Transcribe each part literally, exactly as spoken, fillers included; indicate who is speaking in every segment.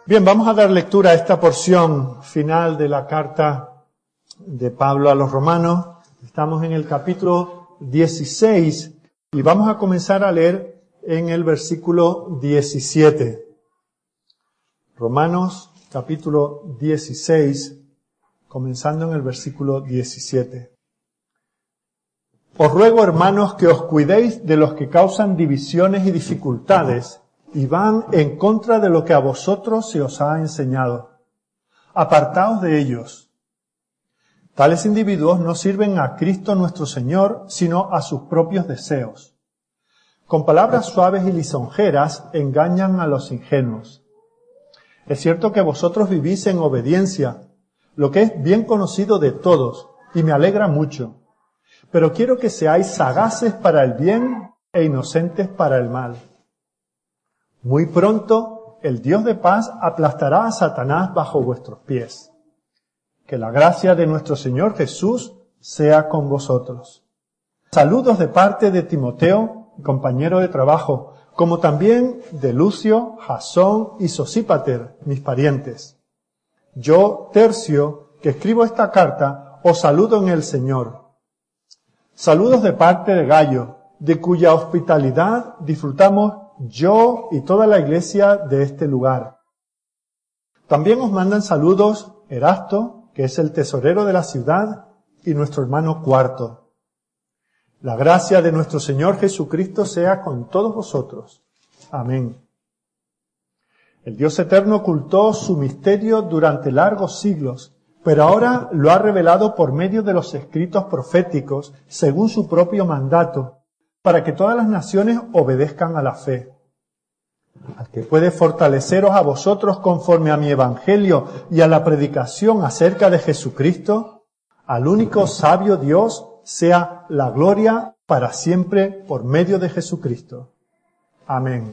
Speaker 1: Bien, vamos a dar lectura a esta porción final de la carta de Pablo a los Romanos. Estamos en el capítulo dieciséis y vamos a comenzar a leer en el versículo diecisiete. Romanos capítulo dieciséis, comenzando en el versículo diecisiete. Os ruego, hermanos, que os cuidéis de los que causan divisiones y dificultades y van en contra de lo que a vosotros se os ha enseñado. Apartaos de ellos. Tales individuos no sirven a Cristo nuestro Señor, sino a sus propios deseos. Con palabras suaves y lisonjeras engañan a los ingenuos. Es cierto que vosotros vivís en obediencia, lo que es bien conocido de todos, y me alegra mucho. Pero quiero que seáis sagaces para el bien e inocentes para el mal. Muy pronto el Dios de paz aplastará a Satanás bajo vuestros pies. Que la gracia de nuestro Señor Jesús sea con vosotros. Saludos de parte de Timoteo, compañero de trabajo, como también de Lucio, Jasón y Sosípater, mis parientes. Yo, Tercio, que escribo esta carta, os saludo en el Señor. Saludos de parte de Gayo, de cuya hospitalidad disfrutamos yo y toda la iglesia de este lugar. También os mandan saludos Erasto, que es el tesorero de la ciudad, y nuestro hermano Cuarto. La gracia de nuestro Señor Jesucristo sea con todos vosotros. Amén. El Dios eterno ocultó su misterio durante largos siglos, pero ahora lo ha revelado por medio de los escritos proféticos, según su propio mandato, para que todas las naciones obedezcan a la fe. Al que puede fortaleceros a vosotros conforme a mi evangelio y a la predicación acerca de Jesucristo, al único sabio Dios sea la gloria para siempre por medio de Jesucristo. Amén.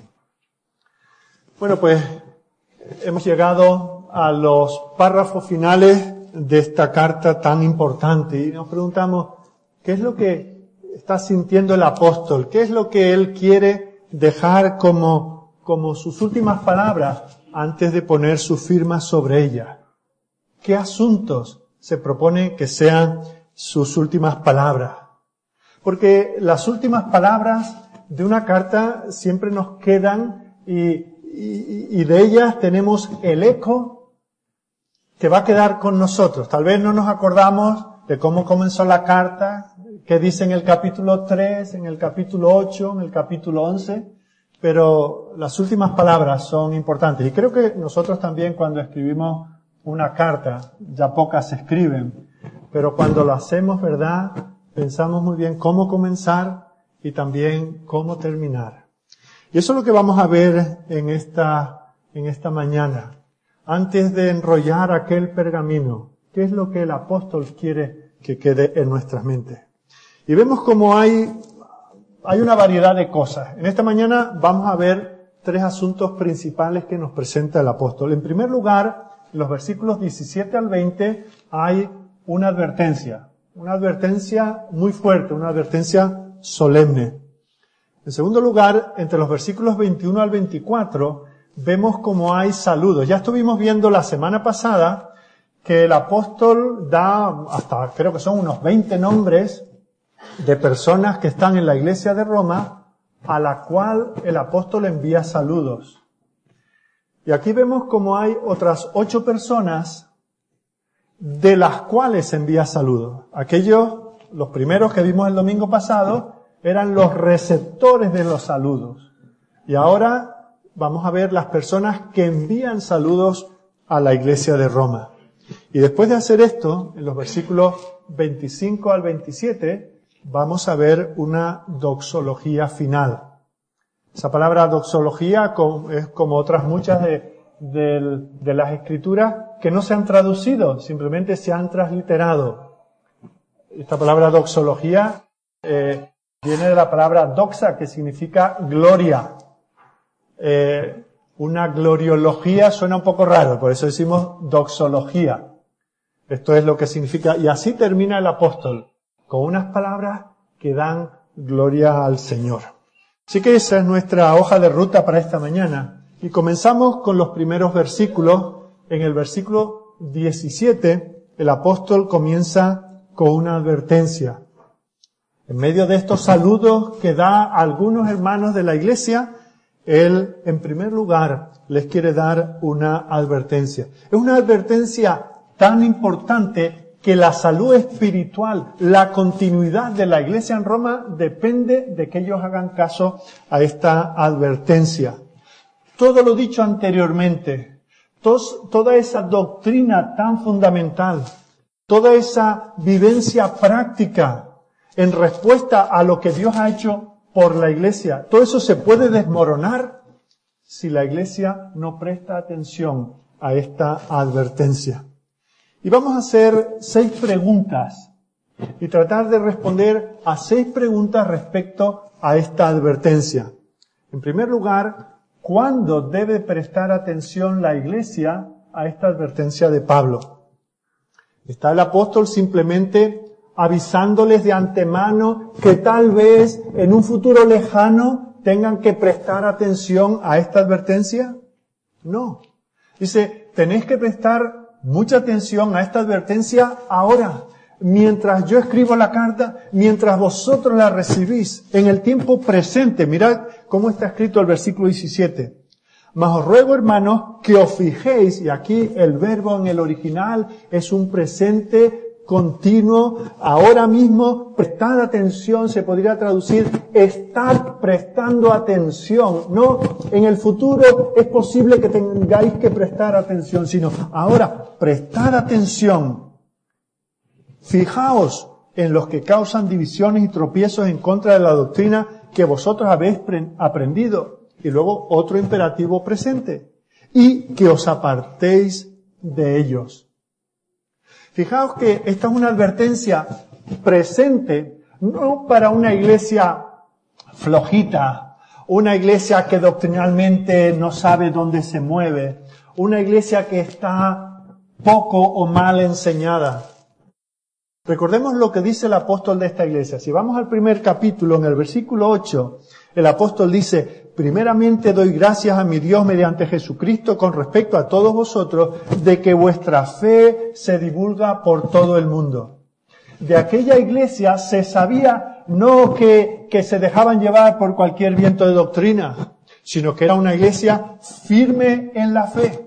Speaker 1: Bueno, pues hemos llegado a los párrafos finales de esta carta tan importante y nos preguntamos, ¿qué es lo que está sintiendo el apóstol? ¿Qué es lo que él quiere dejar como, como sus últimas palabras antes de poner su firma sobre ella? ¿Qué asuntos se propone que sean sus últimas palabras? Porque las últimas palabras de una carta siempre nos quedan y, y, y de ellas tenemos el eco que va a quedar con nosotros. Tal vez no nos acordamos de cómo comenzó la carta, qué dice en el capítulo tres, en el capítulo ocho, en el capítulo once, pero las últimas palabras son importantes. Y creo que nosotros también cuando escribimos una carta, ya pocas se escriben, pero cuando lo hacemos, ¿verdad?, pensamos muy bien cómo comenzar y también cómo terminar. Y eso es lo que vamos a ver en esta, en esta mañana. Antes de enrollar aquel pergamino, ¿qué es lo que el apóstol quiere que quede en nuestras mentes? Y vemos cómo hay, hay una variedad de cosas. En esta mañana vamos a ver tres asuntos principales que nos presenta el apóstol. En primer lugar, en los versículos diecisiete al veinte hay una advertencia. Una advertencia muy fuerte, una advertencia solemne. En segundo lugar, entre los versículos veintiuno al veinticuatro, vemos cómo hay saludos. Ya estuvimos viendo la semana pasada que el apóstol da hasta, creo que son unos veinte nombres de personas que están en la iglesia de Roma, a la cual el apóstol envía saludos. Y aquí vemos cómo hay otras ocho personas de las cuales envía saludos. Aquellos, los primeros que vimos el domingo pasado, eran los receptores de los saludos. Y ahora vamos a ver las personas que envían saludos a la iglesia de Roma. Y después de hacer esto, en los versículos veinticinco al veintisiete, vamos a ver una doxología final. Esa palabra doxología es como otras muchas de, de, de las escrituras que no se han traducido, simplemente se han transliterado. Esta palabra doxología eh, viene de la palabra doxa, que significa gloria. Eh, una gloriología suena un poco raro, por eso decimos doxología. Esto es lo que significa, y así termina el apóstol, con unas palabras que dan gloria al Señor. Así que esa es nuestra hoja de ruta para esta mañana. Y comenzamos con los primeros versículos. En el versículo diecisiete, el apóstol comienza con una advertencia. En medio de estos saludos que da a algunos hermanos de la iglesia, él, en primer lugar, les quiere dar una advertencia. Es una advertencia tan importante que la salud espiritual, la continuidad de la iglesia en Roma depende de que ellos hagan caso a esta advertencia. Todo lo dicho anteriormente, tos, toda esa doctrina tan fundamental, toda esa vivencia práctica en respuesta a lo que Dios ha hecho por la iglesia, todo eso se puede desmoronar si la iglesia no presta atención a esta advertencia. Y vamos a hacer seis preguntas y tratar de responder a seis preguntas respecto a esta advertencia. En primer lugar, ¿cuándo debe prestar atención la iglesia a esta advertencia de Pablo? ¿Está el apóstol simplemente avisándoles de antemano que tal vez en un futuro lejano tengan que prestar atención a esta advertencia? No. Dice, tenéis que prestar mucha atención a esta advertencia ahora, mientras yo escribo la carta, mientras vosotros la recibís, en el tiempo presente. Mirad cómo está escrito el versículo diecisiete. Mas os ruego, hermanos, que os fijéis, y aquí el verbo en el original es un presente continuo, ahora mismo, prestad atención, se podría traducir, estad prestando atención. No, en el futuro es posible que tengáis que prestar atención, sino ahora, prestad atención. Fijaos en los que causan divisiones y tropiezos en contra de la doctrina que vosotros habéis aprendido. Y luego otro imperativo presente. Y que os apartéis de ellos. Fijaos que esta es una advertencia presente, no para una iglesia flojita, una iglesia que doctrinalmente no sabe dónde se mueve, una iglesia que está poco o mal enseñada. Recordemos lo que dice el apóstol de esta iglesia. Si vamos al primer capítulo, en el versículo ocho, el apóstol dice, primeramente doy gracias a mi Dios mediante Jesucristo con respecto a todos vosotros, de que vuestra fe se divulga por todo el mundo. De aquella iglesia se sabía no que, que se dejaban llevar por cualquier viento de doctrina, sino que era una iglesia firme en la fe.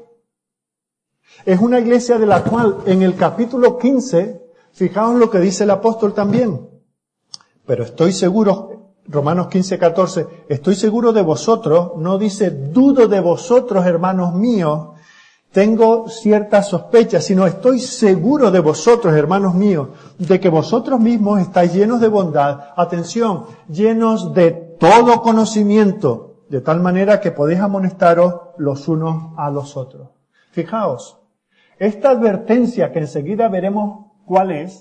Speaker 1: Es una iglesia de la cual en el capítulo quince, fijaos lo que dice el apóstol también. Pero estoy seguro, Romanos quince, catorce, estoy seguro de vosotros, no dice dudo de vosotros, hermanos míos, tengo ciertas sospechas, sino estoy seguro de vosotros, hermanos míos, de que vosotros mismos estáis llenos de bondad, atención, llenos de todo conocimiento, de tal manera que podéis amonestaros los unos a los otros. Fijaos, esta advertencia que enseguida veremos cuál es,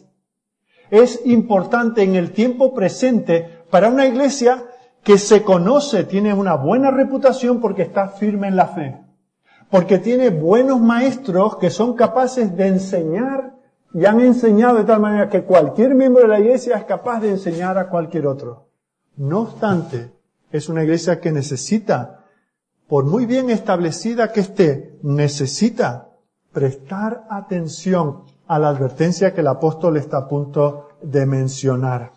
Speaker 1: es importante en el tiempo presente para una iglesia que se conoce, tiene una buena reputación porque está firme en la fe, porque tiene buenos maestros que son capaces de enseñar y han enseñado de tal manera que cualquier miembro de la iglesia es capaz de enseñar a cualquier otro. No obstante, es una iglesia que necesita, por muy bien establecida que esté, necesita prestar atención a la advertencia que el apóstol está a punto de mencionar.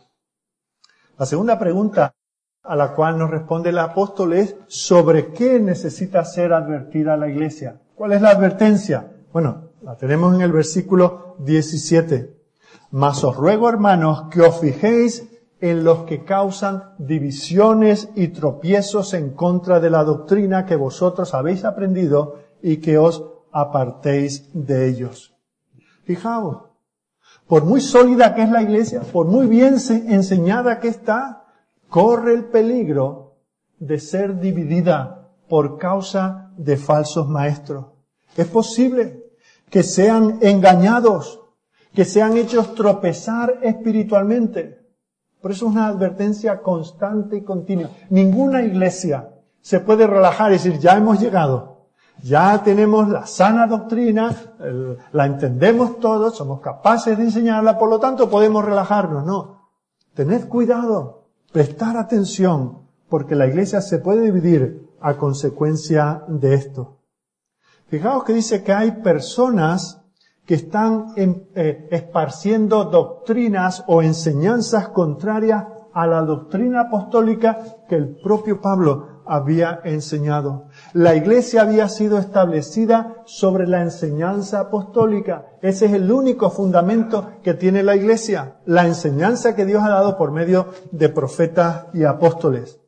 Speaker 1: La segunda pregunta a la cual nos responde el apóstol es ¿sobre qué necesita ser advertida la iglesia? ¿Cuál es la advertencia? Bueno, la tenemos en el versículo diecisiete. Mas os ruego, hermanos, que os fijéis en los que causan divisiones y tropiezos en contra de la doctrina que vosotros habéis aprendido y que os apartéis de ellos. Fijaos, por muy sólida que es la iglesia, por muy bien enseñada que está, corre el peligro de ser dividida por causa de falsos maestros. Es posible que sean engañados, que sean hechos tropezar espiritualmente. Por eso es una advertencia constante y continua. Ninguna iglesia se puede relajar y decir, ya hemos llegado. Ya tenemos la sana doctrina, la entendemos todos, somos capaces de enseñarla, por lo tanto podemos relajarnos. No, tened cuidado, prestar atención, porque la iglesia se puede dividir a consecuencia de esto. Fijaos que dice que hay personas que están en, eh, esparciendo doctrinas o enseñanzas contrarias a la doctrina apostólica que el propio Pablo había enseñado. La iglesia había sido establecida sobre la enseñanza apostólica. Ese es el único fundamento que tiene la iglesia, la enseñanza que Dios ha dado por medio de profetas y apóstoles.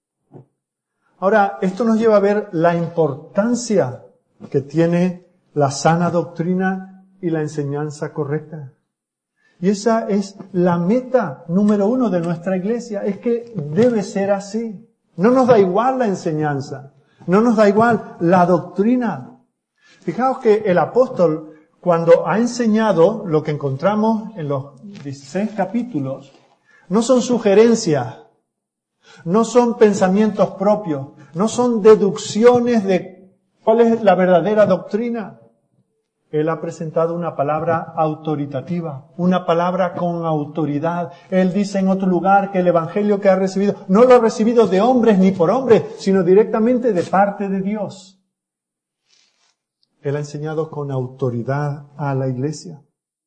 Speaker 1: Ahora, esto nos lleva a ver la importancia que tiene la sana doctrina y la enseñanza correcta. Y esa es la meta número uno de nuestra iglesia, es que debe ser así. No nos da igual la enseñanza, no nos da igual la doctrina. Fijaos que el apóstol, cuando ha enseñado lo que encontramos en los dieciséis capítulos, no son sugerencias, no son pensamientos propios, no son deducciones de cuál es la verdadera doctrina. Él ha presentado una palabra autoritativa, una palabra con autoridad. Él dice en otro lugar que el evangelio que ha recibido no lo ha recibido de hombres ni por hombres, sino directamente de parte de Dios. Él ha enseñado con autoridad a la iglesia.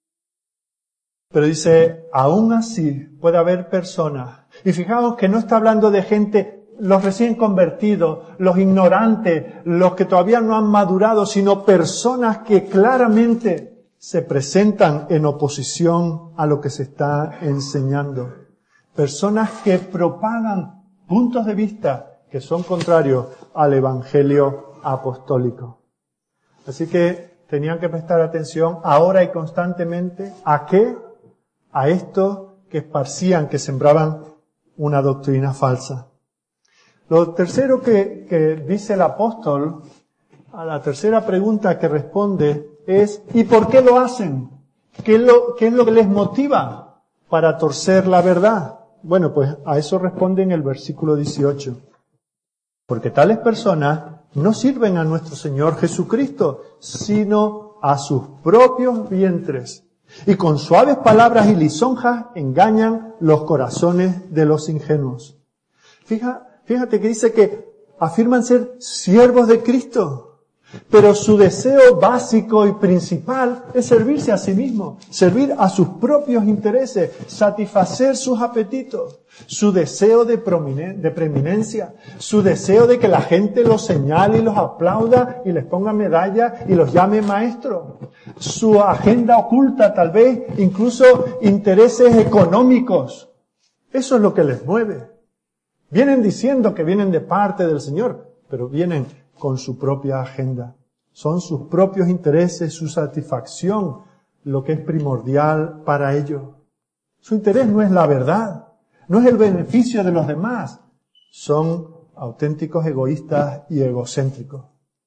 Speaker 1: Pero dice, aún así puede haber personas, y fijaos que no está hablando de gente, los recién convertidos, los ignorantes, los que todavía no han madurado, sino personas que claramente se presentan en oposición a lo que se está enseñando. Personas que propagan puntos de vista que son contrarios al evangelio apostólico. Así que tenían que prestar atención ahora y constantemente a qué, a estos que esparcían, que sembraban una doctrina falsa. Lo tercero que, que dice el apóstol, a la tercera pregunta que responde es, ¿y por qué lo hacen? ¿Qué es lo, qué es lo que les motiva para torcer la verdad? Bueno, pues a eso responde en el versículo dieciocho. Porque tales personas no sirven a nuestro Señor Jesucristo, sino a sus propios vientres. Y con suaves palabras y lisonjas engañan los corazones de los ingenuos. Fija, Fíjate que dice que afirman ser siervos de Cristo, pero su deseo básico y principal es servirse a sí mismo, servir a sus propios intereses, satisfacer sus apetitos, su deseo de, de preeminencia, su deseo de que la gente los señale y los aplauda y les ponga medallas y los llame maestros, su agenda oculta tal vez, incluso intereses económicos. Eso es lo que les mueve. Vienen diciendo que vienen de parte del Señor, pero vienen con su propia agenda. Son sus propios intereses, su satisfacción, lo que es primordial para ellos. Su interés no es la verdad, no es el beneficio de los demás. Son auténticos egoístas y egocéntricos.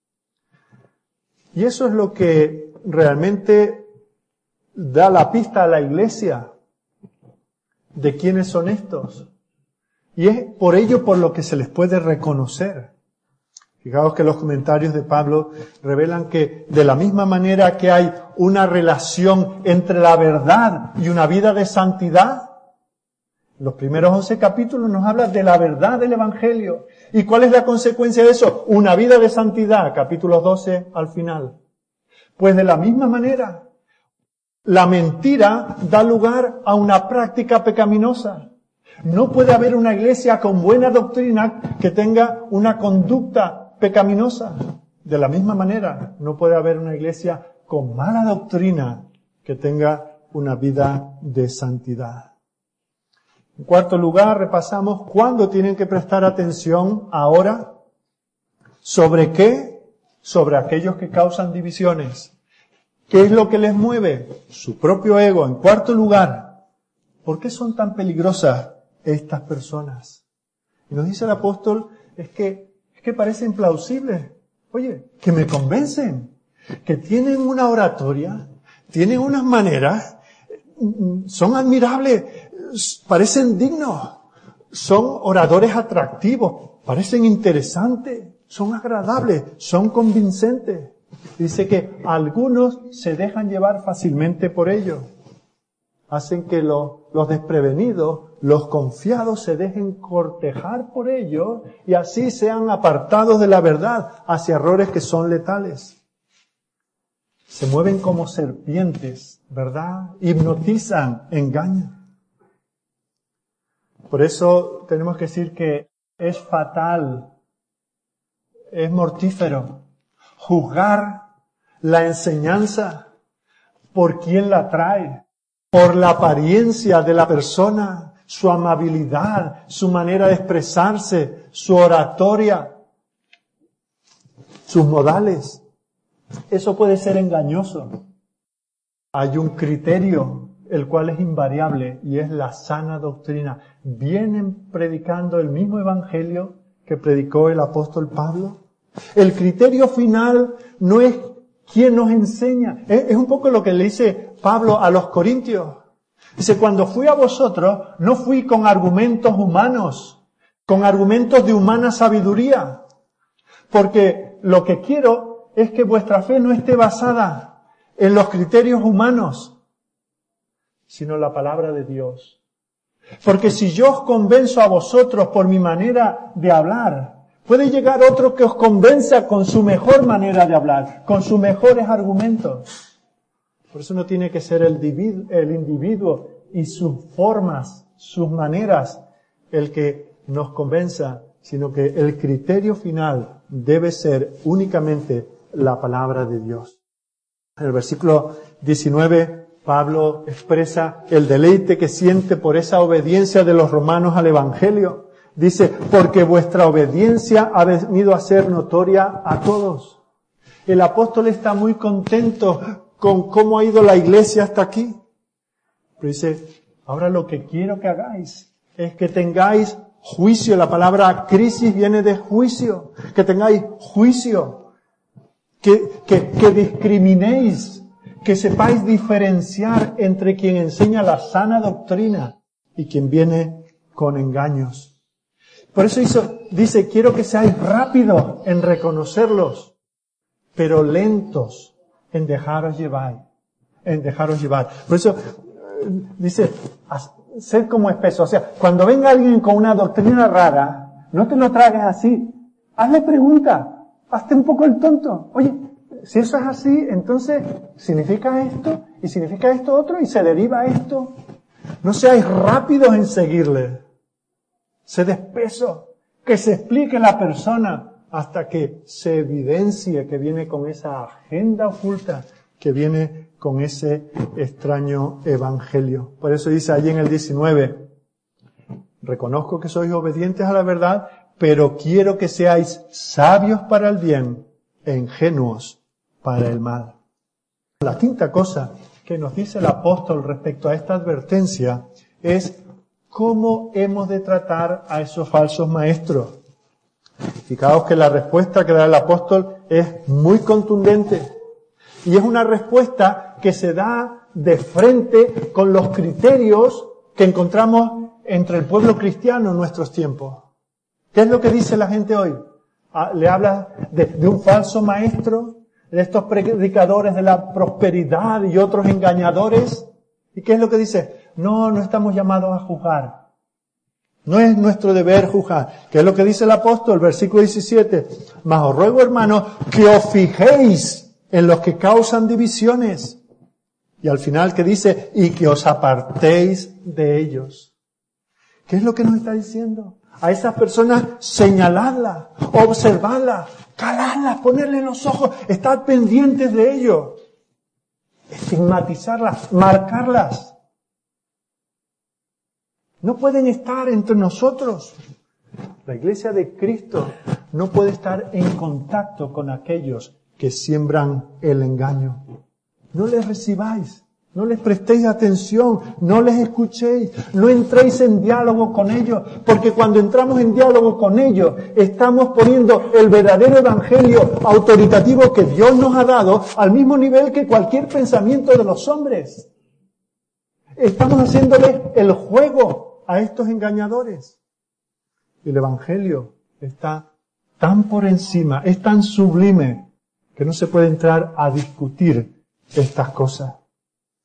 Speaker 1: Y eso es lo que realmente da la pista a la iglesia de quiénes son estos. Y es por ello por lo que se les puede reconocer. Fijaos que los comentarios de Pablo revelan que de la misma manera que hay una relación entre la verdad y una vida de santidad, los primeros once capítulos nos habla de la verdad del Evangelio. ¿Y cuál es la consecuencia de eso? Una vida de santidad, capítulos doce al final. Pues de la misma manera, la mentira da lugar a una práctica pecaminosa. No puede haber una iglesia con buena doctrina que tenga una conducta pecaminosa. De la misma manera, no puede haber una iglesia con mala doctrina que tenga una vida de santidad. En cuarto lugar, repasamos cuándo tienen que prestar atención ahora. ¿Sobre qué? Sobre aquellos que causan divisiones. ¿Qué es lo que les mueve? Su propio ego. En cuarto lugar, ¿por qué son tan peligrosas estas personas? Y nos dice el apóstol, es que, es que parecen plausibles. Oye, que me convencen, que tienen una oratoria, tienen unas maneras, son admirables, parecen dignos, son oradores atractivos, parecen interesantes, son agradables, son convincentes. Dice que algunos se dejan llevar fácilmente por ellos. hacen que los, los desprevenidos, los confiados se dejen cortejar por ellos y así sean apartados de la verdad hacia errores que son letales. Se mueven como serpientes, ¿verdad? Hipnotizan, engañan. Por eso tenemos que decir que es fatal, es mortífero juzgar la enseñanza por quién la trae, por la apariencia de la persona, su amabilidad, su manera de expresarse, su oratoria, sus modales. Eso puede ser engañoso. Hay un criterio, el cual es invariable, y es la sana doctrina. Vienen predicando el mismo evangelio que predicó el apóstol Pablo. El criterio final no es quién nos enseña. Es un poco lo que le dice Pablo a los corintios. Dice, cuando fui a vosotros, no fui con argumentos humanos, con argumentos de humana sabiduría. Porque lo que quiero es que vuestra fe no esté basada en los criterios humanos, sino la palabra de Dios. Porque si yo os convenzo a vosotros por mi manera de hablar, puede llegar otro que os convenza con su mejor manera de hablar, con sus mejores argumentos. Por eso no tiene que ser el individuo, el individuo y sus formas, sus maneras, el que nos convenza, sino que el criterio final debe ser únicamente la palabra de Dios. En el versículo diecinueve, Pablo expresa el deleite que siente por esa obediencia de los romanos al Evangelio. Dice, porque vuestra obediencia ha venido a ser notoria a todos. El apóstol está muy contento con cómo ha ido la iglesia hasta aquí. Pero dice, ahora lo que quiero que hagáis es que tengáis juicio. La palabra crisis viene de juicio. Que tengáis juicio. Que, que, que discriminéis. Que sepáis diferenciar entre quien enseña la sana doctrina y quien viene con engaños. Por eso hizo, dice, quiero que seáis rápidos en reconocerlos, pero lentos en dejaros llevar, en dejaros llevar. Por eso dice, sed como espeso. O sea, cuando venga alguien con una doctrina rara, no te lo tragues así. Hazle pregunta, hazte un poco el tonto. Oye, si eso es así, entonces significa esto y significa esto otro y se deriva a esto. No seáis rápidos en seguirle. Sed espeso, que se explique la persona hasta que se evidencie que viene con esa agenda oculta, que viene con ese extraño evangelio. Por eso dice allí en el diecinueve, reconozco que sois obedientes a la verdad, pero quiero que seáis sabios para el bien e ingenuos para el mal. La quinta cosa que nos dice el apóstol respecto a esta advertencia es ¿cómo hemos de tratar a esos falsos maestros? Fijaos que la respuesta que da el apóstol es muy contundente. Y es una respuesta que se da de frente con los criterios que encontramos entre el pueblo cristiano en nuestros tiempos. ¿Qué es lo que dice la gente hoy? Le habla de, de un falso maestro, de estos predicadores de la prosperidad y otros engañadores. ¿Y qué es lo que dice? No, no estamos llamados a juzgar. No es nuestro deber juzgar. ¿Qué es lo que dice el apóstol? Versículo diecisiete. Mas os ruego, hermanos, que os fijéis en los que causan divisiones. Y al final que dice, y que os apartéis de ellos. ¿Qué es lo que nos está diciendo? A esas personas señaladlas, observadlas, caladlas, ponerles los ojos, estar pendientes de ellos. Estigmatizarlas, marcarlas. No pueden estar entre nosotros. La iglesia de Cristo no puede estar en contacto con aquellos que siembran el engaño. No les recibáis, no les prestéis atención, no les escuchéis, no entréis en diálogo con ellos, porque cuando entramos en diálogo con ellos, estamos poniendo el verdadero evangelio autoritativo que Dios nos ha dado al mismo nivel que cualquier pensamiento de los hombres. Estamos haciéndoles el juego a estos engañadores. Y el evangelio está tan por encima, es tan sublime, que no se puede entrar a discutir estas cosas.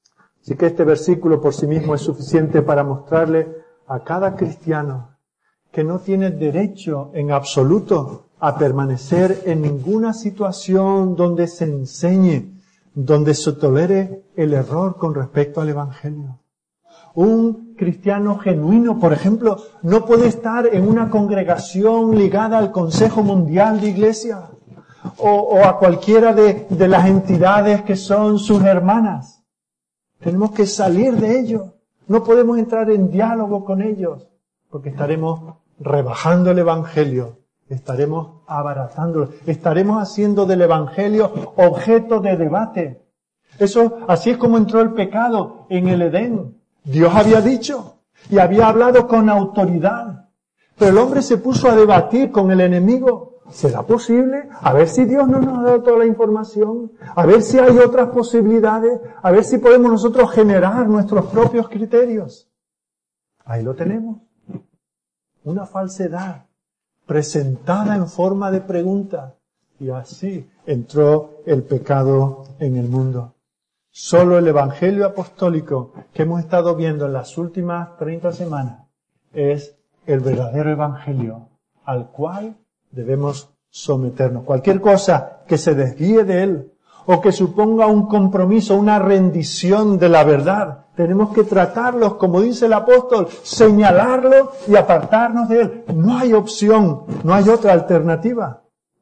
Speaker 1: Así que este versículo por sí mismo es suficiente para mostrarle a cada cristiano que no tiene derecho en absoluto a permanecer en ninguna situación donde se enseñe, donde se tolere el error con respecto al Evangelio. Un cristiano genuino, por ejemplo, no puede estar en una congregación ligada al Consejo Mundial de Iglesia o, o a cualquiera de, de las entidades que son sus hermanas. Tenemos que salir de ellos. No podemos entrar en diálogo con ellos porque estaremos rebajando el Evangelio, estaremos abaratándolo, estaremos haciendo del Evangelio objeto de debate. Eso, así es como entró el pecado en el Edén. Dios había dicho y había hablado con autoridad, pero el hombre se puso a debatir con el enemigo. ¿Será posible? A ver si Dios no nos ha dado toda la información, a ver si hay otras posibilidades, a ver si podemos nosotros generar nuestros propios criterios. Ahí lo tenemos. Una falsedad presentada en forma de pregunta. Y así entró el pecado en el mundo. Solo el Evangelio apostólico que hemos estado viendo en las últimas treinta semanas es el verdadero Evangelio al cual debemos someternos. Cualquier cosa que se desvíe de él o que suponga un compromiso, una rendición de la verdad, tenemos que tratarlos, como dice el apóstol, señalarlo y apartarnos de él. No hay opción, no hay otra alternativa.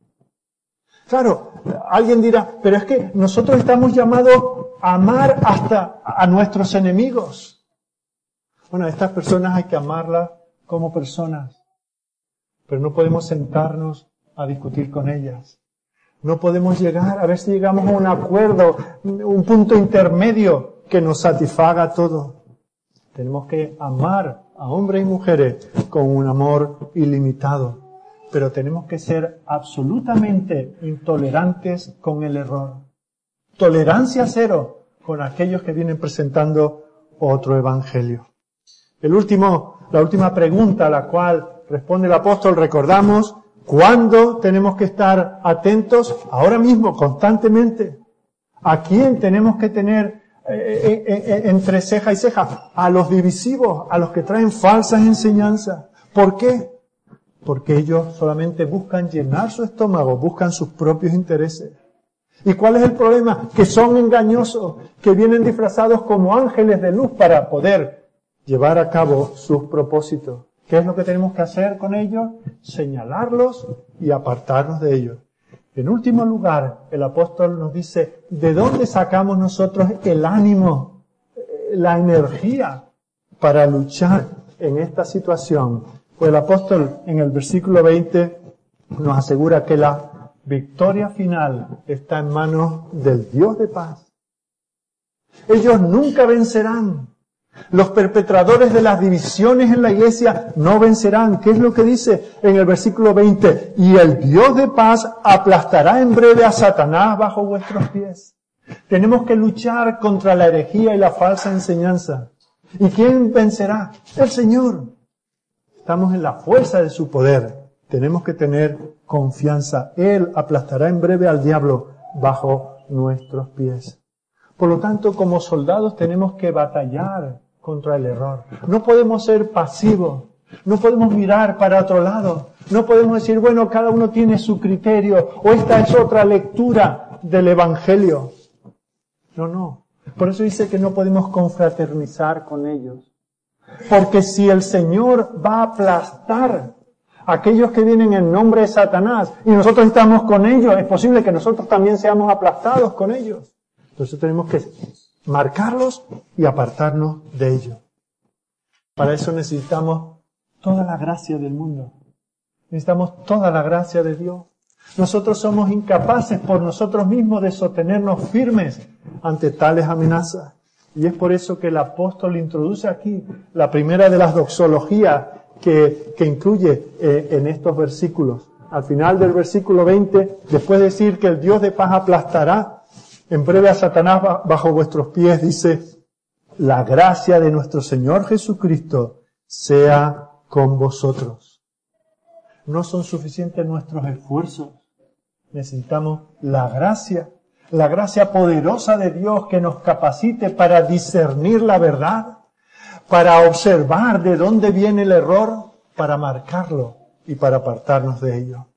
Speaker 1: Claro, alguien dirá, pero es que nosotros estamos llamados a amar hasta a nuestros enemigos. Bueno, a estas personas hay que amarlas como personas, pero no podemos sentarnos a discutir con ellas. No podemos llegar, a ver si llegamos a un acuerdo, un punto intermedio que nos satisfaga todo. Tenemos que amar a hombres y mujeres con un amor ilimitado, pero tenemos que ser absolutamente intolerantes con el error. Tolerancia cero con aquellos que vienen presentando otro evangelio. El último, la última pregunta a la cual responde el apóstol, recordamos, ¿cuándo tenemos que estar atentos? Ahora mismo, constantemente. ¿A quién tenemos que tener eh, eh, eh, entre ceja y ceja? A los divisivos, a los que traen falsas enseñanzas. ¿Por qué? Porque ellos solamente buscan llenar su estómago, buscan sus propios intereses. ¿Y cuál es el problema? Que son engañosos, que vienen disfrazados como ángeles de luz para poder llevar a cabo sus propósitos. ¿Qué es lo que tenemos que hacer con ellos? Señalarlos y apartarnos de ellos. En último lugar, el apóstol nos dice, ¿de dónde sacamos nosotros el ánimo, la energía para luchar en esta situación? Pues el apóstol en el versículo veinte nos asegura que la victoria final está en manos del Dios de paz. Ellos nunca vencerán. Los perpetradores de las divisiones en la iglesia no vencerán. ¿Qué es lo que dice en el versículo veinte? Y el Dios de paz aplastará en breve a Satanás bajo vuestros pies. Tenemos que luchar contra la herejía y la falsa enseñanza. ¿Y quién vencerá? El Señor. Estamos en la fuerza de su poder. Tenemos que tener confianza. Él aplastará en breve al diablo bajo nuestros pies. Por lo tanto, como soldados tenemos que batallar contra el error. No podemos ser pasivos. No podemos mirar para otro lado. No podemos decir, bueno, cada uno tiene su criterio o esta es otra lectura del Evangelio. No, no. Por eso dice que no podemos confraternizar con ellos. Porque si el Señor va a aplastar a aquellos que vienen en nombre de Satanás y nosotros estamos con ellos, es posible que nosotros también seamos aplastados con ellos. Entonces tenemos que marcarlos y apartarnos de ellos. Para eso necesitamos toda la gracia del mundo. Necesitamos toda la gracia de Dios. Nosotros somos incapaces por nosotros mismos de sostenernos firmes ante tales amenazas. Y es por eso que el apóstol introduce aquí la primera de las doxologías que, que incluye eh, en estos versículos. Al final del versículo veinte, después de decir que el Dios de paz aplastará en breve a Satanás bajo vuestros pies, dice, la gracia de nuestro Señor Jesucristo sea con vosotros. No son suficientes nuestros esfuerzos. Necesitamos la gracia. la gracia poderosa de Dios que nos capacite para discernir la verdad, para observar de dónde viene el error, para marcarlo y para apartarnos de ello.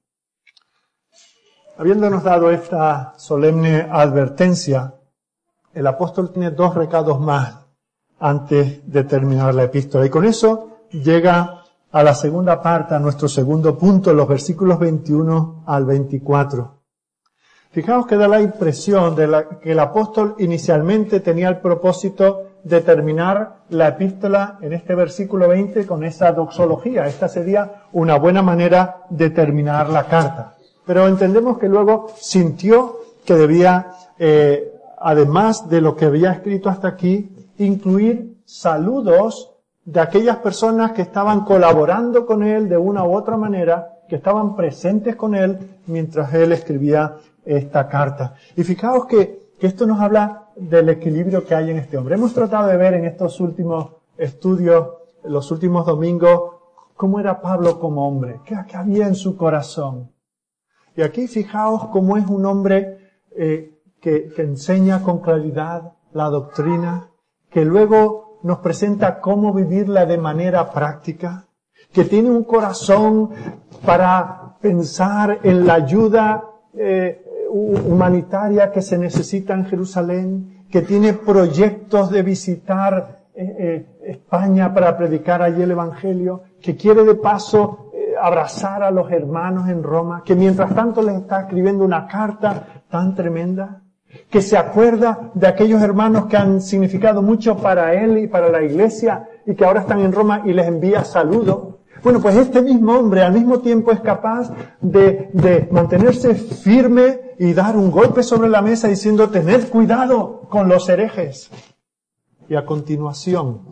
Speaker 1: Habiéndonos dado esta solemne advertencia, el apóstol tiene dos recados más antes de terminar la epístola. Y con eso llega a la segunda parte, a nuestro segundo punto, los versículos veintiuno al veinticuatro. Fijaos que da la impresión de la, que el apóstol inicialmente tenía el propósito de terminar la epístola en este versículo veinte con esa doxología. Esta sería una buena manera de terminar la carta. Pero entendemos que luego sintió que debía, eh, además de lo que había escrito hasta aquí, incluir saludos de aquellas personas que estaban colaborando con él de una u otra manera, que estaban presentes con él mientras él escribía esta carta. Y fijaos que, que esto nos habla del equilibrio que hay en este hombre. Hemos tratado de ver en estos últimos estudios, los últimos domingos, cómo era Pablo como hombre, qué, qué había en su corazón. Y aquí fijaos cómo es un hombre eh, que, que enseña con claridad la doctrina, que luego nos presenta cómo vivirla de manera práctica, que tiene un corazón para pensar en la ayuda eh, humanitaria que se necesita en Jerusalén, que tiene proyectos de visitar eh, eh, España para predicar allí el Evangelio, que quiere de paso abrazar a los hermanos en Roma, que mientras tanto les está escribiendo una carta tan tremenda, que se acuerda de aquellos hermanos que han significado mucho para él y para la iglesia y que ahora están en Roma y les envía saludos. Bueno, pues este mismo hombre al mismo tiempo es capaz de, de mantenerse firme y dar un golpe sobre la mesa diciendo, tened cuidado con los herejes. Y a continuación,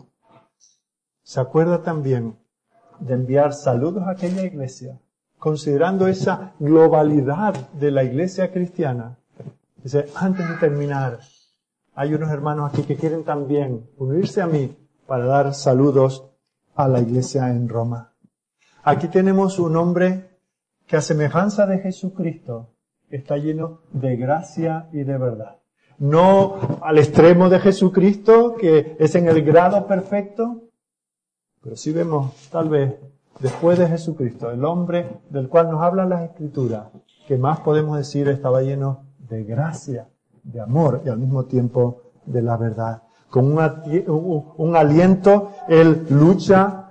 Speaker 1: se acuerda también de enviar saludos a aquella iglesia, considerando esa globalidad de la iglesia cristiana. Dice, antes de terminar, hay unos hermanos aquí que quieren también unirse a mí para dar saludos a la iglesia en Roma. Aquí tenemos un hombre que a semejanza de Jesucristo está lleno de gracia y de verdad. No al extremo de Jesucristo, que es en el grado perfecto, pero sí vemos, tal vez, después de Jesucristo, el hombre del cual nos hablan las Escrituras, que más podemos decir estaba lleno de gracia, de amor y al mismo tiempo de la verdad. Con un, un, un aliento, él lucha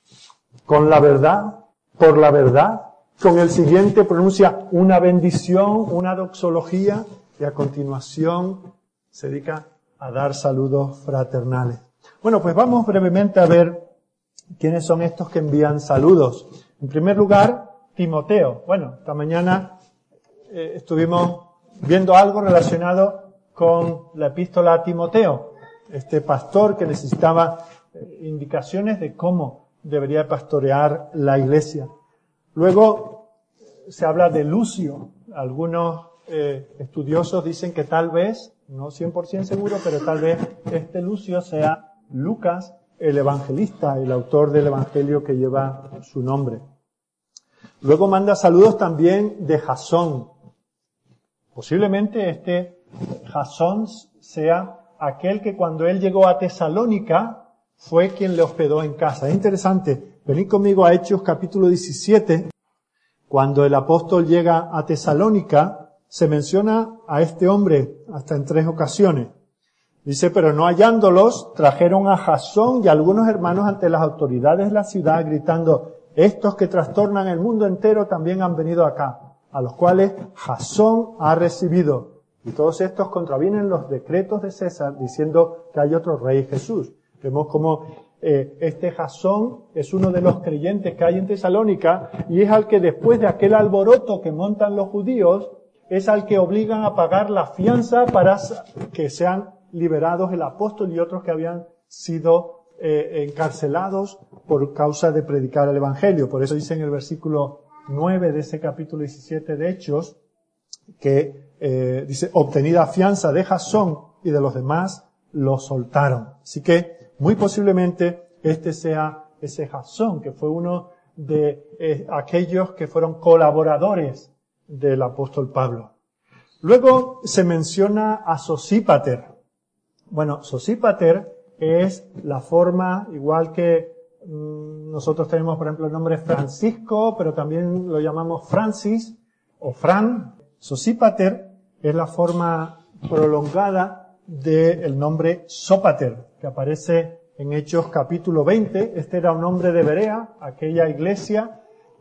Speaker 1: con la verdad, por la verdad. Con el siguiente pronuncia una bendición, una doxología, y a continuación se dedica a dar saludos fraternales. Bueno, pues vamos brevemente a ver quiénes son estos que envían saludos. En primer lugar, Timoteo. Bueno, esta mañana eh, estuvimos viendo algo relacionado con la epístola a Timoteo, este pastor que necesitaba eh, indicaciones de cómo debería pastorear la iglesia. Luego se habla de Lucio. Algunos eh, estudiosos dicen que tal vez, no cien por ciento seguro, pero tal vez este Lucio sea Lucas, el evangelista, el autor del evangelio que lleva su nombre. Luego manda saludos también de Jasón. Posiblemente este Jasón sea aquel que cuando él llegó a Tesalónica fue quien le hospedó en casa. Es interesante. Venid conmigo a Hechos capítulo diecisiete. Cuando el apóstol llega a Tesalónica, se menciona a este hombre hasta en tres ocasiones. Dice, pero no hallándolos, trajeron a Jasón y a algunos hermanos ante las autoridades de la ciudad, gritando, estos que trastornan el mundo entero también han venido acá, a los cuales Jasón ha recibido. Y todos estos contravienen los decretos de César, diciendo que hay otro rey, Jesús. Vemos como eh, este Jasón es uno de los creyentes que hay en Tesalónica, y es al que después de aquel alboroto que montan los judíos, es al que obligan a pagar la fianza para que sean liberados el apóstol y otros que habían sido eh, encarcelados por causa de predicar el evangelio. Por eso dice en el versículo nueve de ese capítulo diecisiete de Hechos, que eh, dice, obtenida fianza de Jasón y de los demás, lo soltaron. Así que muy posiblemente este sea ese Jasón, que fue uno de eh, aquellos que fueron colaboradores del apóstol Pablo. Luego se menciona a Sosípater. Bueno, Sosípater es la forma, igual que mmm, nosotros tenemos, por ejemplo, el nombre Francisco, pero también lo llamamos Francis o Fran. Sosípater es la forma prolongada del nombre Sópater, que aparece en Hechos capítulo veinte. Este era un hombre de Berea, aquella iglesia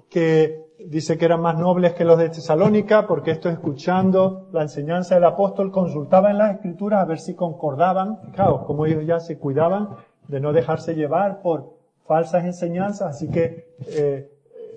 Speaker 1: que dice que eran más nobles que los de Tesalónica, porque esto, escuchando la enseñanza del apóstol, consultaban en las escrituras a ver si concordaban. Fijaos, como ellos ya se cuidaban de no dejarse llevar por falsas enseñanzas, así que eh,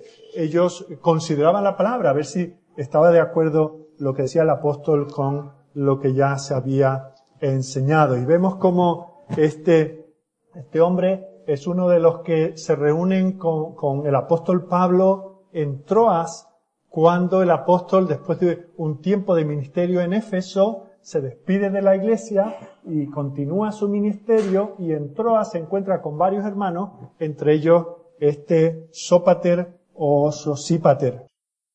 Speaker 1: ellos consideraban la palabra, a ver si estaba de acuerdo lo que decía el apóstol con lo que ya se había enseñado. Y vemos cómo este, este hombre es uno de los que se reúnen con, con el apóstol Pablo en Troas, cuando el apóstol, después de un tiempo de ministerio en Éfeso, se despide de la iglesia y continúa su ministerio, y en Troas se encuentra con varios hermanos, entre ellos este Sópater o Sosípater.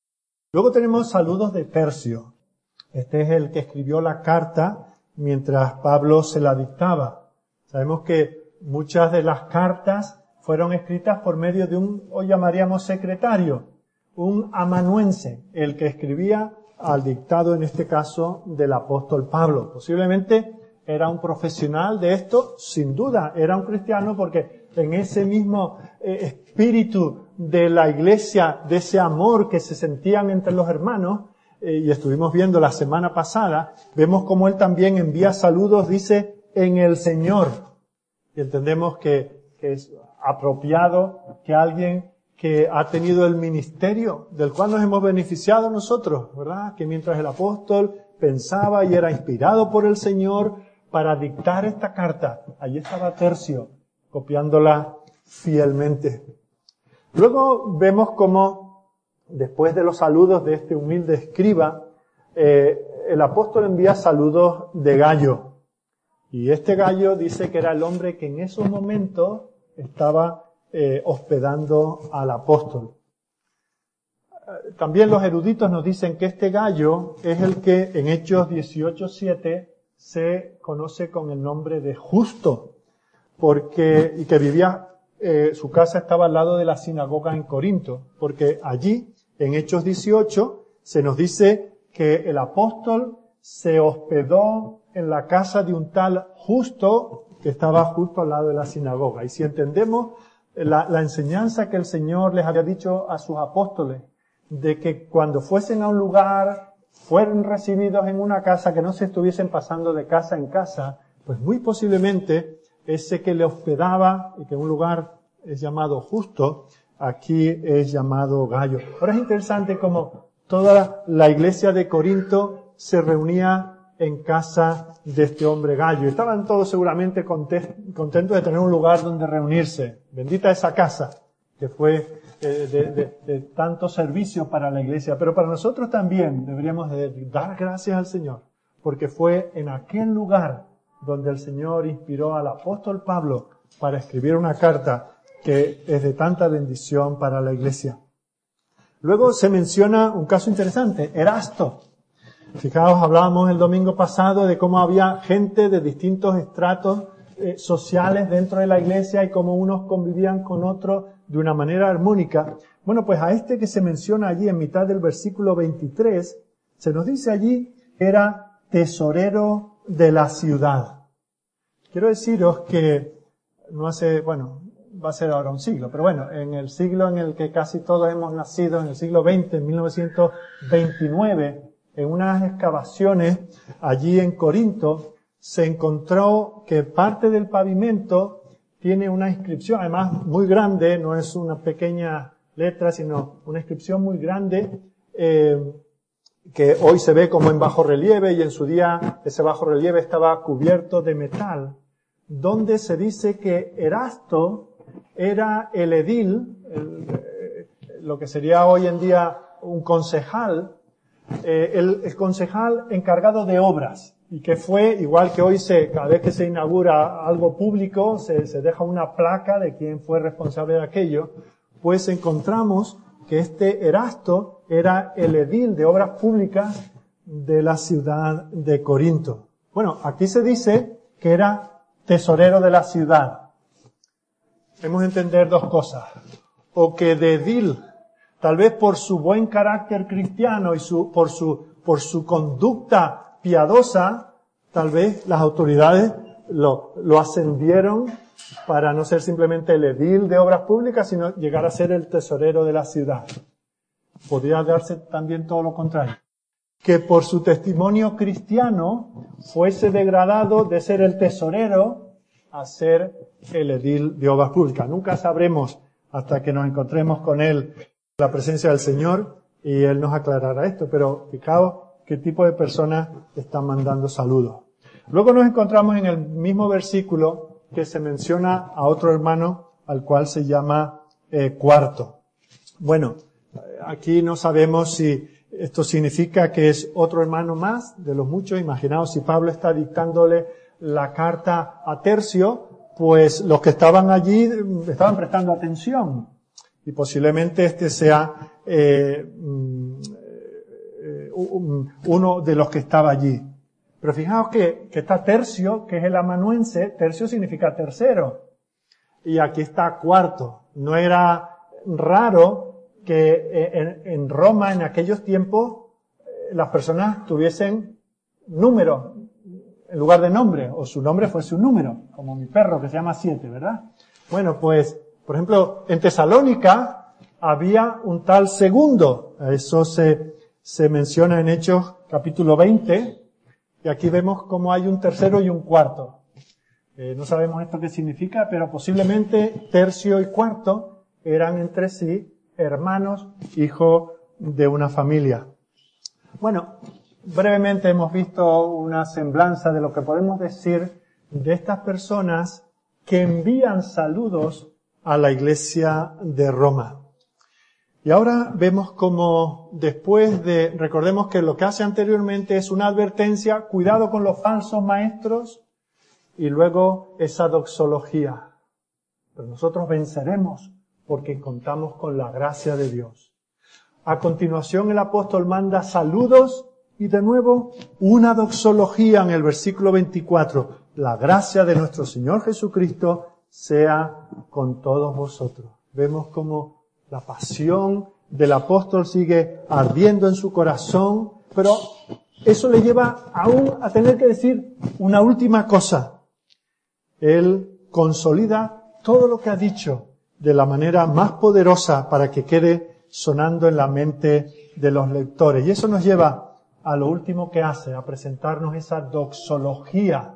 Speaker 1: Luego tenemos saludos de Tercio. Este es el que escribió la carta mientras Pablo se la dictaba. Sabemos que muchas de las cartas fueron escritas por medio de un, hoy llamaríamos secretario, un amanuense, el que escribía al dictado, en este caso, del apóstol Pablo. Posiblemente era un profesional de esto, sin duda era un cristiano, porque en ese mismo eh, espíritu de la iglesia, de ese amor que se sentían entre los hermanos, eh, y estuvimos viendo la semana pasada, vemos cómo él también envía saludos, dice, en el Señor. Y entendemos que, que es apropiado que alguien que ha tenido el ministerio del cual nos hemos beneficiado nosotros, ¿verdad? Que mientras el apóstol pensaba y era inspirado por el Señor para dictar esta carta, allí estaba Tercio, copiándola fielmente. Luego vemos cómo, después de los saludos de este humilde escriba, eh, el apóstol envía saludos de Gayo. Y este Gayo dice que era el hombre que en esos momentos estaba Eh, hospedando al apóstol. También los eruditos nos dicen que este Gayo es el que en Hechos dieciocho siete se conoce con el nombre de Justo, porque, y que vivía, eh, su casa estaba al lado de la sinagoga en Corinto, porque allí, en Hechos dieciocho, se nos dice que el apóstol se hospedó en la casa de un tal Justo, que estaba justo al lado de la sinagoga. Y si entendemos La, la enseñanza que el Señor les había dicho a sus apóstoles, de que cuando fuesen a un lugar, fueran recibidos en una casa, que no se estuviesen pasando de casa en casa, pues muy posiblemente ese que le hospedaba, y que en un lugar es llamado Justo, aquí es llamado Gayo. Ahora es interesante cómo toda la iglesia de Corinto se reunía en casa de este hombre Gayo. Estaban todos seguramente contentos de tener un lugar donde reunirse. Bendita esa casa, que fue eh, de, de, de tanto servicio para la iglesia. Pero para nosotros también deberíamos de dar gracias al Señor, porque fue en aquel lugar donde el Señor inspiró al apóstol Pablo para escribir una carta que es de tanta bendición para la iglesia. Luego se menciona un caso interesante, Erasto. Fijaos, hablábamos el domingo pasado de cómo había gente de distintos estratos eh, sociales dentro de la iglesia y cómo unos convivían con otros de una manera armónica. Bueno, pues a este que se menciona allí en mitad del versículo veintitrés, se nos dice allí que era tesorero de la ciudad. Quiero deciros que no hace, bueno, va a ser ahora un siglo, pero bueno, en el siglo en el que casi todos hemos nacido, en el siglo veinte, en mil novecientos veintinueve, en unas excavaciones allí en Corinto, se encontró que parte del pavimento tiene una inscripción, además muy grande, no es una pequeña letra, sino una inscripción muy grande, eh, que hoy se ve como en bajo relieve, y en su día ese bajo relieve estaba cubierto de metal, donde se dice que Erasto era el edil, el, eh, lo que sería hoy en día un concejal, Eh, el, el concejal encargado de obras, y que fue, igual que hoy se, cada vez que se inaugura algo público, se, se deja una placa de quién fue responsable de aquello, pues encontramos que este Erasto era el edil de obras públicas de la ciudad de Corinto. Bueno, aquí se dice que era tesorero de la ciudad. Debemos entender dos cosas. O que de edil, tal vez por su buen carácter cristiano y su, por su, por su conducta piadosa, tal vez las autoridades lo, lo ascendieron para no ser simplemente el edil de obras públicas, sino llegar a ser el tesorero de la ciudad. Podría darse también todo lo contrario. Que por su testimonio cristiano fuese degradado de ser el tesorero a ser el edil de obras públicas. Nunca sabremos hasta que nos encontremos con él en la presencia del Señor y él nos aclarará esto. Pero fijaos qué tipo de personas están mandando saludos. Luego nos encontramos en el mismo versículo que se menciona a otro hermano al cual se llama eh, Cuarto. Bueno, aquí no sabemos si esto significa que es otro hermano más de los muchos. Imaginaos si Pablo está dictándole la carta a Tercio, pues los que estaban allí estaban prestando atención. Y posiblemente este sea eh, eh, uno de los que estaba allí. Pero fijaos que, que está Tercio, que es el amanuense. Tercio significa tercero. Y aquí está Cuarto. No era raro que en, en Roma, en aquellos tiempos, las personas tuviesen números en lugar de nombre, o su nombre fuese un número, como mi perro que se llama Siete, ¿verdad? Bueno, pues, por ejemplo, en Tesalónica había un tal Segundo. Eso se, se menciona en Hechos capítulo veinte, y aquí vemos cómo hay un tercero y un cuarto. Eh, no sabemos esto qué significa, pero posiblemente Tercio y Cuarto eran entre sí hermanos, hijos de una familia. Bueno, brevemente hemos visto una semblanza de lo que podemos decir de estas personas que envían saludos a la iglesia de Roma. Y ahora vemos como después de, recordemos que lo que hace anteriormente es una advertencia, cuidado con los falsos maestros, y luego esa doxología. Pero nosotros venceremos porque contamos con la gracia de Dios. A continuación el apóstol manda saludos y de nuevo una doxología en el versículo veinticuatro. La gracia de nuestro Señor Jesucristo sea con todos vosotros. Vemos como la pasión del apóstol sigue ardiendo en su corazón, pero eso le lleva aún a tener que decir una última cosa. Él consolida todo lo que ha dicho de la manera más poderosa para que quede sonando en la mente de los lectores. Y eso nos lleva a lo último que hace, a presentarnos esa doxología,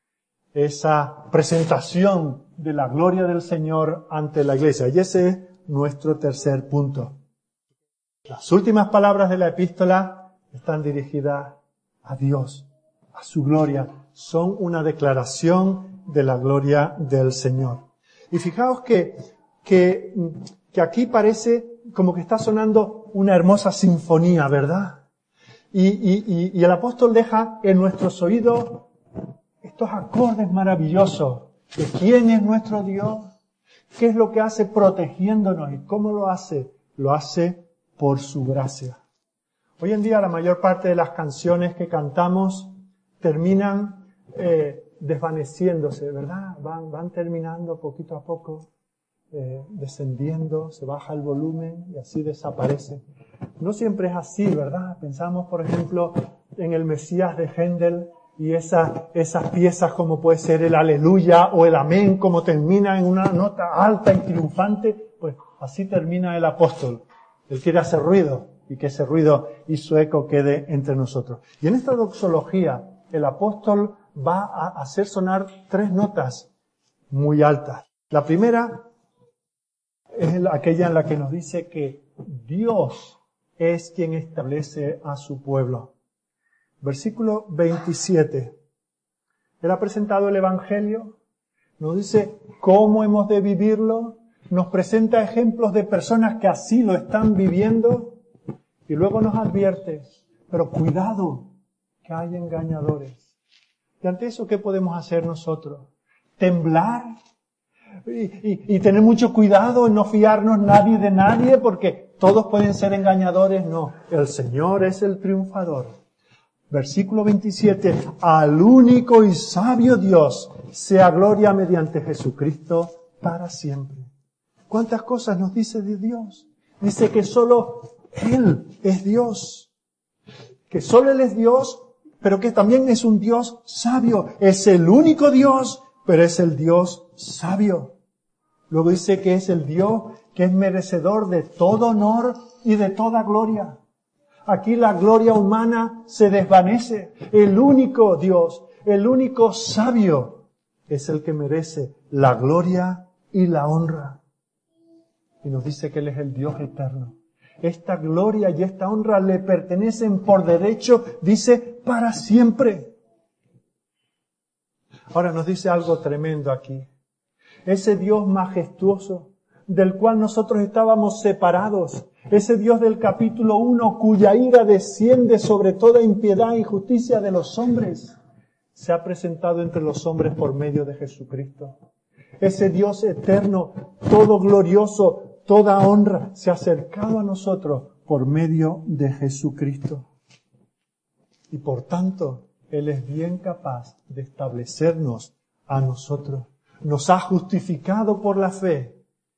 Speaker 1: esa presentación de la gloria del Señor ante la iglesia. Y ese es nuestro tercer punto. Las últimas palabras de la epístola están dirigidas a Dios, a su gloria. Son una declaración de la gloria del Señor. Y fijaos que Que, que aquí parece como que está sonando una hermosa sinfonía, ¿verdad? Y, y, y el apóstol deja en nuestros oídos estos acordes maravillosos. ¿De quién es nuestro Dios? ¿Qué es lo que hace protegiéndonos? ¿Y cómo lo hace? Lo hace por su gracia. Hoy en día la mayor parte de las canciones que cantamos terminan eh, desvaneciéndose, ¿verdad? Van, van terminando poquito a poco. Eh, descendiendo, se baja el volumen y así desaparece. No siempre es así, ¿verdad? Pensamos, por ejemplo, en el Mesías de Händel y esa, esas piezas como puede ser el Aleluya o el Amén, como termina en una nota alta y triunfante, pues así termina el apóstol. Él quiere hacer ruido y que ese ruido y su eco quede entre nosotros. Y en esta doxología, el apóstol va a hacer sonar tres notas muy altas. La primera es aquella en la que nos dice que Dios es quien establece a su pueblo. Versículo veintisiete. Él ha presentado el Evangelio, nos dice cómo hemos de vivirlo, nos presenta ejemplos de personas que así lo están viviendo y luego nos advierte, pero cuidado, que hay engañadores. Y ante eso, ¿qué podemos hacer nosotros? ¿Temblar? Y, y, y tener mucho cuidado en no fiarnos nadie de nadie porque todos pueden ser engañadores. No, el Señor es el triunfador. Versículo veintisiete, al único y sabio Dios sea gloria mediante Jesucristo para siempre. ¿Cuántas cosas nos dice de Dios? Dice que solo Él es Dios. Que solo Él es Dios, pero que también es un Dios sabio. Es el único Dios, pero es el Dios sabio. Luego dice que es el Dios que es merecedor de todo honor y de toda gloria. Aquí la gloria humana se desvanece. El único Dios, el único sabio, es el que merece la gloria y la honra. Y nos dice que Él es el Dios eterno. Esta gloria y esta honra le pertenecen por derecho, dice, para siempre. Ahora nos dice algo tremendo aquí. Ese Dios majestuoso, del cual nosotros estábamos separados, ese Dios del capítulo uno, cuya ira desciende sobre toda impiedad e injusticia de los hombres, se ha presentado entre los hombres por medio de Jesucristo. Ese Dios eterno, todo glorioso, toda honra, se ha acercado a nosotros por medio de Jesucristo. Y por tanto, Él es bien capaz de establecernos a nosotros. Nos ha justificado por la fe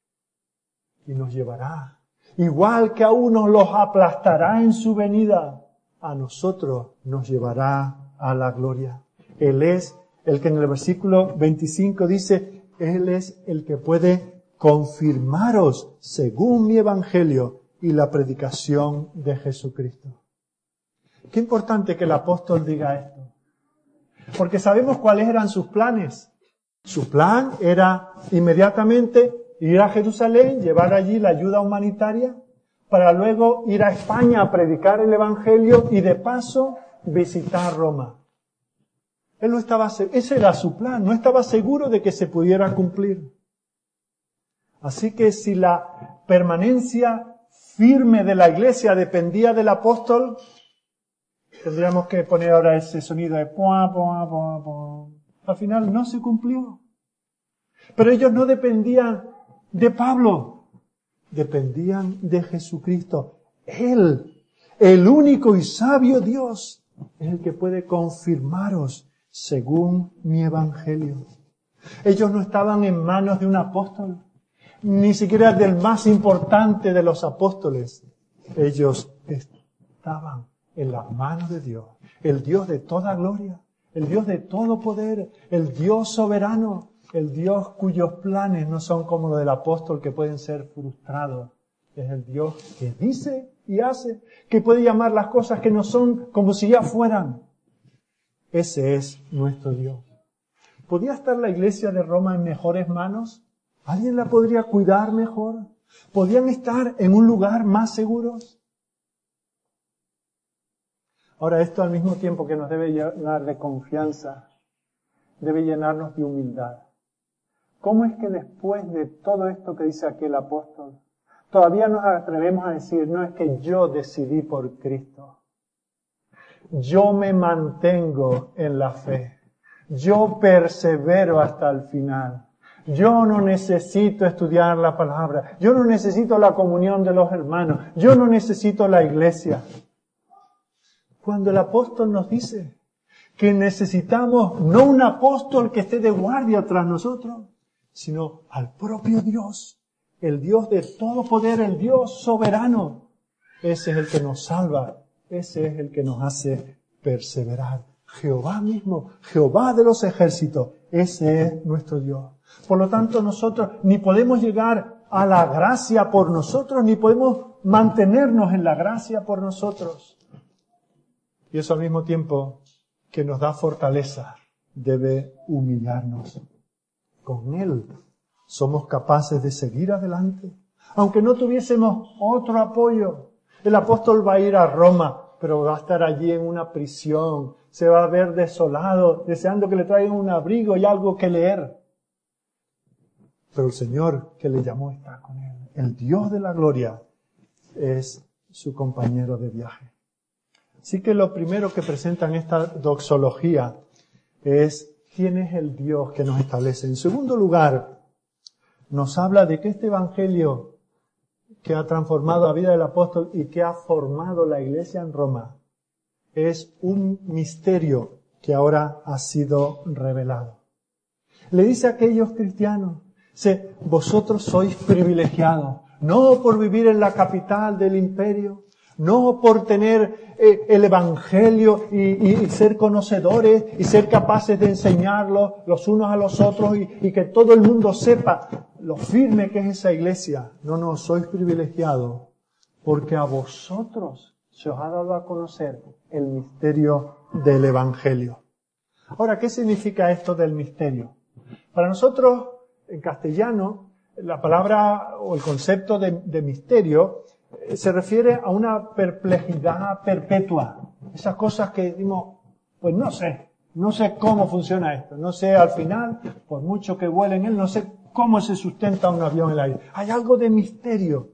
Speaker 1: y nos llevará, igual que a unos los aplastará en su venida, a nosotros nos llevará a la gloria. Él es el que en el versículo veinticinco dice, Él es el que puede confirmaros según mi evangelio y la predicación de Jesucristo. Qué importante que el apóstol diga esto, porque sabemos cuáles eran sus planes. Su plan era inmediatamente ir a Jerusalén, llevar allí la ayuda humanitaria, para luego ir a España a predicar el evangelio y de paso visitar Roma. Él no estaba, ese era su plan, no estaba seguro de que se pudiera cumplir. Así que si la permanencia firme de la iglesia dependía del apóstol, tendríamos que poner ahora ese sonido de poa, poa, poa, poa. Al final no se cumplió. Pero ellos no dependían de Pablo, dependían de Jesucristo. Él, el único y sabio Dios, es el que puede confirmaros según mi evangelio. Ellos no estaban en manos de un apóstol, ni siquiera del más importante de los apóstoles. Ellos estaban en las manos de Dios, el Dios de toda gloria, el Dios de todo poder, el Dios soberano, el Dios cuyos planes no son como los del apóstol que pueden ser frustrados. Es el Dios que dice y hace, que puede llamar las cosas que no son como si ya fueran. Ese es nuestro Dios. ¿Podría estar la iglesia de Roma en mejores manos? ¿Alguien la podría cuidar mejor? ¿Podrían estar en un lugar más seguros? Ahora, esto al mismo tiempo que nos debe llenar de confianza, debe llenarnos de humildad. ¿Cómo es que después de todo esto que dice aquí el apóstol, todavía nos atrevemos a decir, no es que yo decidí por Cristo? Yo me mantengo en la fe. Yo persevero hasta el final. Yo no necesito estudiar la palabra. Yo no necesito la comunión de los hermanos. Yo no necesito la iglesia. Cuando el apóstol nos dice que necesitamos no un apóstol que esté de guardia tras nosotros, sino al propio Dios, el Dios de todo poder, el Dios soberano. Ese es el que nos salva, ese es el que nos hace perseverar. Jehová mismo, Jehová de los ejércitos, ese es nuestro Dios. Por lo tanto, nosotros ni podemos llegar a la gracia por nosotros, ni podemos mantenernos en la gracia por nosotros. Y eso al mismo tiempo que nos da fortaleza, debe humillarnos. Con Él somos capaces de seguir adelante. Aunque no tuviésemos otro apoyo. El apóstol va a ir a Roma, pero va a estar allí en una prisión. Se va a ver desolado, deseando que le traigan un abrigo y algo que leer. Pero el Señor que le llamó está con Él. El Dios de la gloria es su compañero de viaje. Así que lo primero que presenta en esta doxología es quién es el Dios que nos establece. En segundo lugar, nos habla de que este evangelio que ha transformado la vida del apóstol y que ha formado la iglesia en Roma es un misterio que ahora ha sido revelado. Le dice a aquellos cristianos, dice, vosotros sois privilegiados, no por vivir en la capital del imperio, no por tener eh, el evangelio y, y, y ser conocedores y ser capaces de enseñarlo los unos a los otros y, y que todo el mundo sepa lo firme que es esa iglesia. No, no, sois privilegiados porque a vosotros se os ha dado a conocer el misterio del evangelio. Ahora, ¿qué significa esto del misterio? Para nosotros, en castellano, la palabra o el concepto de, de misterio eh, se refiere a una perplejidad perpetua. Esas cosas que decimos, pues no sé, no sé cómo funciona esto. No sé al final, por mucho que vuele en él, no sé cómo se sustenta un avión en el aire. Hay algo de misterio.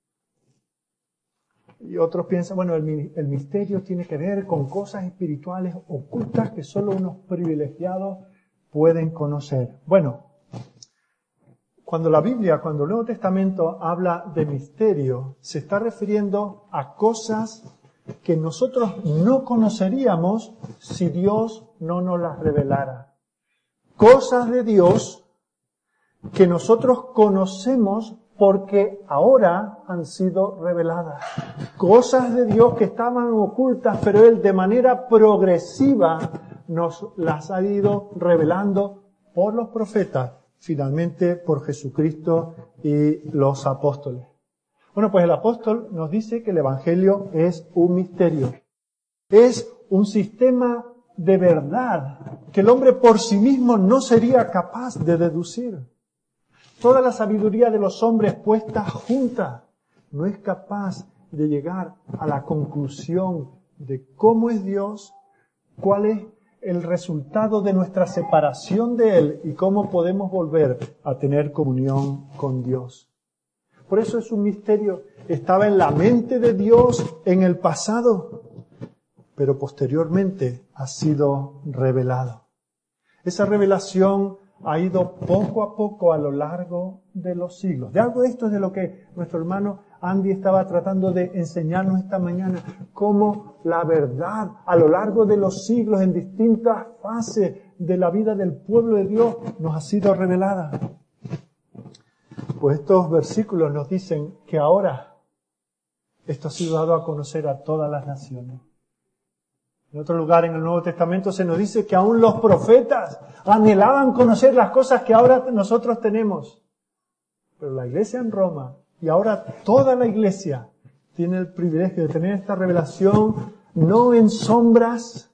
Speaker 1: Y otros piensan, bueno, el, el misterio tiene que ver con cosas espirituales ocultas que solo unos privilegiados pueden conocer. Bueno, cuando la Biblia, cuando el Nuevo Testamento habla de misterio, se está refiriendo a cosas que nosotros no conoceríamos si Dios no nos las revelara. Cosas de Dios que nosotros conocemos porque ahora han sido reveladas. Cosas de Dios que estaban ocultas, pero Él de manera progresiva nos las ha ido revelando por los profetas, finalmente por Jesucristo y los apóstoles. Bueno, pues el apóstol nos dice que el Evangelio es un misterio. Es un sistema de verdad que el hombre por sí mismo no sería capaz de deducir. Toda la sabiduría de los hombres puesta junta no es capaz de llegar a la conclusión de cómo es Dios, cuál es el resultado de nuestra separación de Él y cómo podemos volver a tener comunión con Dios. Por eso es un misterio. Estaba en la mente de Dios en el pasado, pero posteriormente ha sido revelado. Esa revelación ha ido poco a poco a lo largo de los siglos. De algo de esto es de lo que nuestro hermano Andy estaba tratando de enseñarnos esta mañana, cómo la verdad a lo largo de los siglos, en distintas fases de la vida del pueblo de Dios, nos ha sido revelada. Pues estos versículos nos dicen que ahora esto ha sido dado a conocer a todas las naciones. En otro lugar en el Nuevo Testamento se nos dice que aún los profetas anhelaban conocer las cosas que ahora nosotros tenemos. Pero la iglesia en Roma, y ahora toda la iglesia, tiene el privilegio de tener esta revelación no en sombras,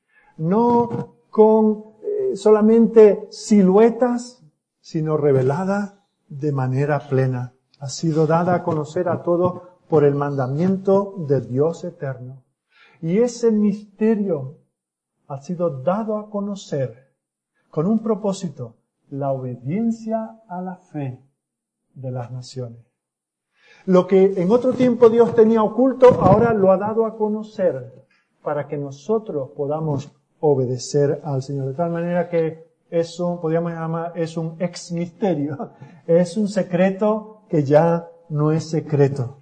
Speaker 1: no con eh, solamente siluetas, sino revelada de manera plena. Ha sido dada a conocer a todos por el mandamiento de Dios eterno. Y ese misterio ha sido dado a conocer con un propósito, la obediencia a la fe de las naciones. Lo que en otro tiempo Dios tenía oculto, ahora lo ha dado a conocer para que nosotros podamos obedecer al Señor. De tal manera que eso, podríamos llamar, es un ex misterio. Es un secreto que ya no es secreto.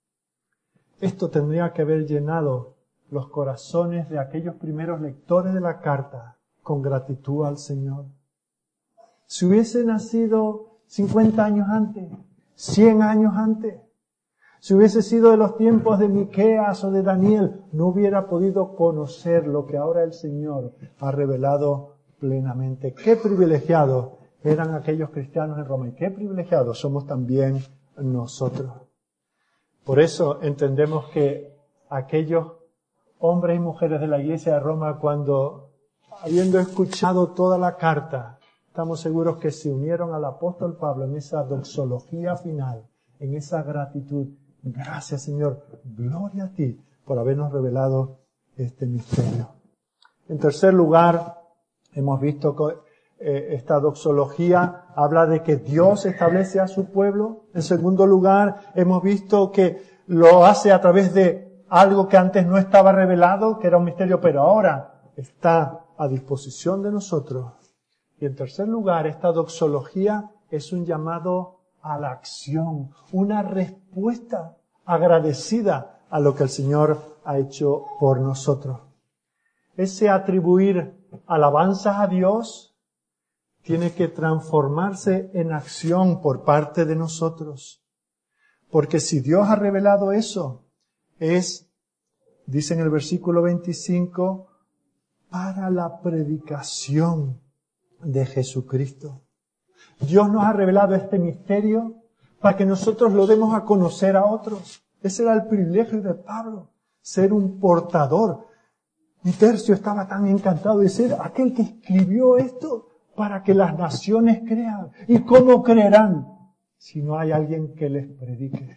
Speaker 1: Esto tendría que haber llenado los corazones de aquellos primeros lectores de la carta con gratitud al Señor. Si hubiese nacido cincuenta años antes, cien años antes, si hubiese sido de los tiempos de Miqueas o de Daniel, no hubiera podido conocer lo que ahora el Señor ha revelado plenamente. Qué privilegiados eran aquellos cristianos en Roma y qué privilegiados somos también nosotros. Por eso entendemos que aquellos hombres y mujeres de la iglesia de Roma, cuando, habiendo escuchado toda la carta, estamos seguros que se unieron al apóstol Pablo en esa doxología final, en esa gratitud. Gracias, Señor. Gloria a ti por habernos revelado este misterio. En tercer lugar, hemos visto que eh, esta doxología habla de que Dios establece a su pueblo. En segundo lugar, hemos visto que lo hace a través de algo que antes no estaba revelado, que era un misterio, pero ahora está a disposición de nosotros. Y en tercer lugar, esta doxología es un llamado a la acción, una respuesta agradecida a lo que el Señor ha hecho por nosotros. ese atribuir alabanzas a Dios tiene que transformarse en acción por parte de nosotros. Porque si Dios ha revelado eso, es, dice en el versículo veinticinco, para la predicación de Jesucristo. Dios nos ha revelado este misterio para que nosotros lo demos a conocer a otros. Ese era el privilegio de Pablo, ser un portador. Y Tercio estaba tan encantado de ser aquel que escribió esto para que las naciones crean. ¿Y cómo creerán si no hay alguien que les predique?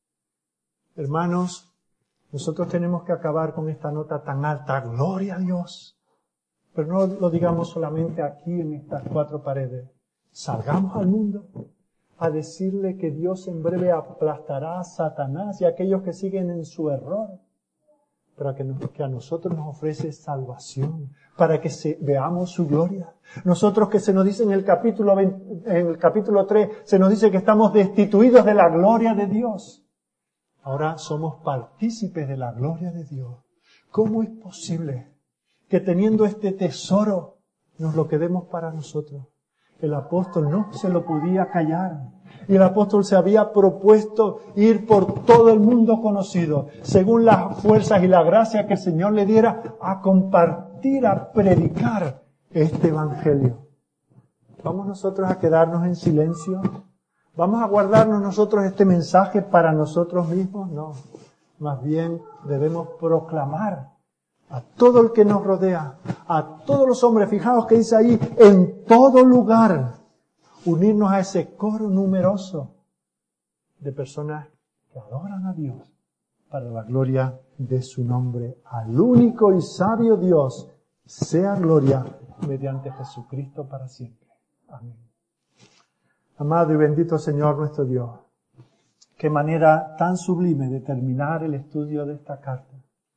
Speaker 1: Hermanos, nosotros tenemos que acabar con esta nota tan alta. Gloria a Dios. Pero no lo digamos solamente aquí en estas cuatro paredes. Salgamos al mundo a decirle que Dios en breve aplastará a Satanás y a aquellos que siguen en su error. Para que, nos, que a nosotros nos ofrece salvación, para que se, veamos su gloria. Nosotros que se nos dice en el capítulo veinte, en el capítulo tres, se nos dice que estamos destituidos de la gloria de Dios. Ahora somos partícipes de la gloria de Dios. ¿Cómo es posible que teniendo este tesoro nos lo quedemos para nosotros? El apóstol no se lo podía callar. Y el apóstol se había propuesto ir por todo el mundo conocido, según las fuerzas y la gracia que el Señor le diera, a compartir, a predicar este evangelio. ¿Vamos nosotros a quedarnos en silencio? ¿Vamos a guardarnos nosotros este mensaje para nosotros mismos? No. Más bien debemos proclamar a todo el que nos rodea, a todos los hombres, fijaos que dice ahí, en todo lugar, unirnos a ese coro numeroso de personas que adoran a Dios para la gloria de su nombre. Al único y sabio Dios sea gloria mediante Jesucristo para siempre. Amén. Amado y bendito Señor nuestro Dios, qué manera tan sublime de terminar el estudio de esta carta.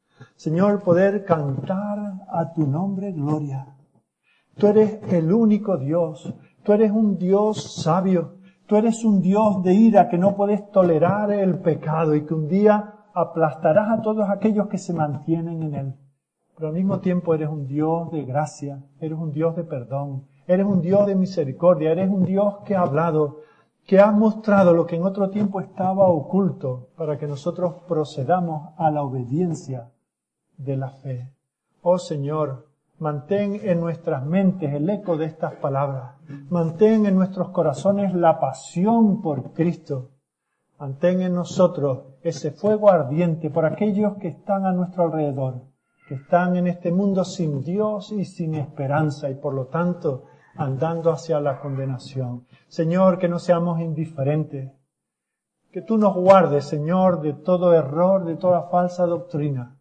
Speaker 1: Señor, poder cantar a tu nombre gloria. Tú eres el único Dios. Tú eres un Dios sabio. Tú eres un Dios de ira que no puedes tolerar el pecado y que un día aplastarás a todos aquellos que se mantienen en él. Pero al mismo tiempo eres un Dios de gracia, eres un Dios de perdón, eres un Dios de misericordia, eres un Dios que ha hablado, que ha mostrado lo que en otro tiempo estaba oculto para que nosotros procedamos a la obediencia de la fe. Oh Señor, mantén en nuestras mentes el eco de estas palabras. Mantén en nuestros corazones la pasión por Cristo. Mantén en nosotros ese fuego ardiente por aquellos que están a nuestro alrededor, que están en este mundo sin Dios y sin esperanza y por lo tanto andando hacia la condenación. Señor, que no seamos indiferentes. Que tú nos guardes, Señor, de todo error, de toda falsa doctrina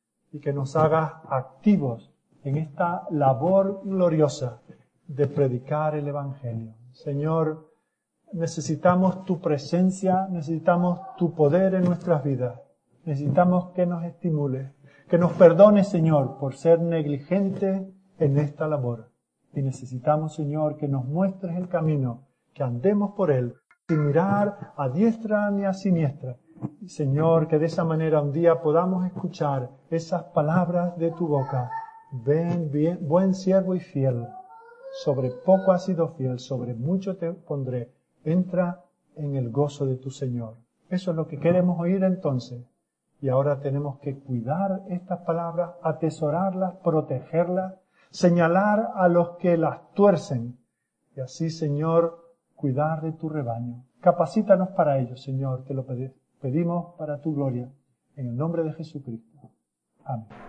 Speaker 1: y que nos hagas activos en esta labor gloriosa de predicar el Evangelio. Señor, necesitamos tu presencia, necesitamos tu poder en nuestras vidas. Necesitamos que nos estimules, que nos perdones, Señor, por ser negligentes en esta labor. Y necesitamos, Señor, que nos muestres el camino, que andemos por él, sin mirar a diestra ni a siniestra. Y, Señor, que de esa manera un día podamos escuchar esas palabras de tu boca. Ven, bien, buen siervo y fiel. Sobre poco has sido fiel, sobre mucho te pondré. Entra en el gozo de tu Señor. Eso es lo que queremos oír entonces. Y ahora tenemos que cuidar estas palabras, atesorarlas, protegerlas, señalar a los que las tuercen. Y así, Señor, cuidar de tu rebaño. Capacítanos para ello, Señor, te lo pedimos para tu gloria. En el nombre de Jesucristo. Amén.